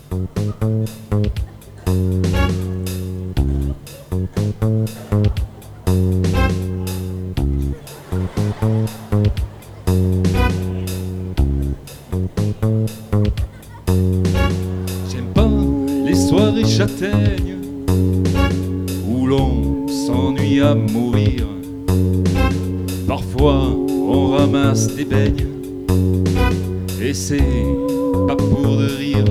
J'aime pas les soirées châtaignes où l'on s'ennuie à mourir. Parfois on ramasse des beignes et c'est pas pour de rire.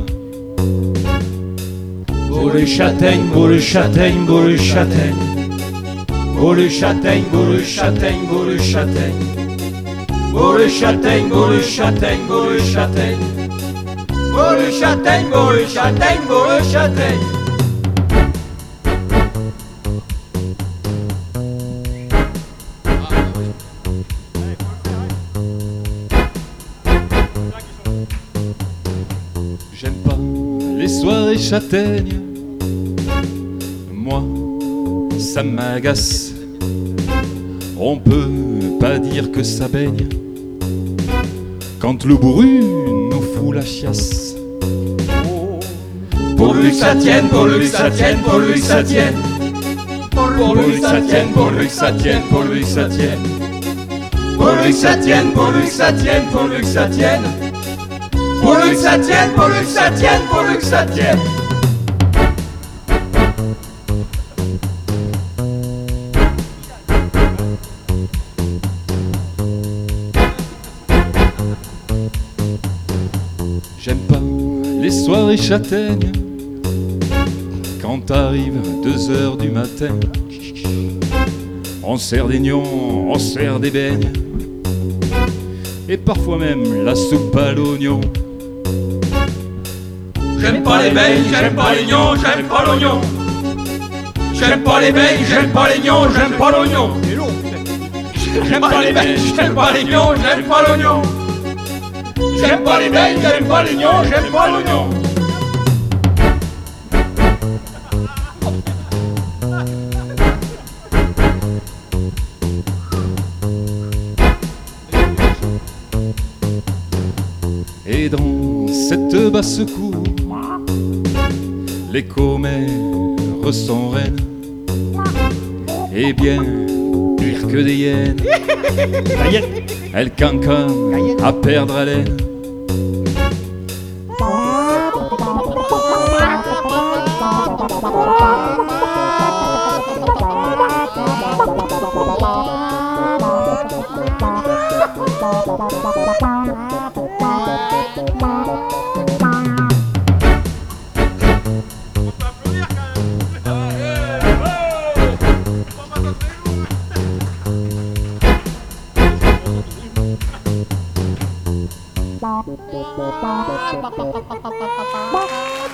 Boule châtaigne, boule châtaigne, boule châtaigne. Boule châtaigne, boule châtaigne, boule châtaigne. Boule châtaigne, boule châtaigne, boule châtaigne. Boule châtaigne, boule châtaigne, boule châtaigne. J'aime pas les soirées châtaignes, moi ça m'agace. On peut pas dire que ça baigne quand le bourru nous fout la chiasse. Pourvu que ça tienne, pourvu que ça tienne, pourvu que ça tienne. Pourvu que ça tienne, pourvu que ça tienne, pourvu que ça tienne. Pourvu que ça tienne, pourvu que ça tienne, pourvu que ça tienne. Pourvu que ça tienne, pourvu que ça tienne, pourvu que ça tienne. J'aime pas les soirées châtaignes quand arrive 2 heures du matin. On sert des gnons, on sert des beignes et parfois même la soupe à l'oignon. J'aime pas les beignes, j'aime pas les gnons, j'aime pas l'oignon. J'aime pas les beignes, j'aime pas les gnons, j'aime pas l'oignon. J'aime pas les beignes, j'aime pas les gnons, j'aime pas l'oignon. J'aime pas les beignes, j'aime pas les gnons, j'aime pas l'oignon. Et dans cette basse-cour, les commères sont reines, et bien pire que des hyènes. Elles cancanent à perdre haleine. Ba ba ba ba ba ba ba ba ba ba ba ba.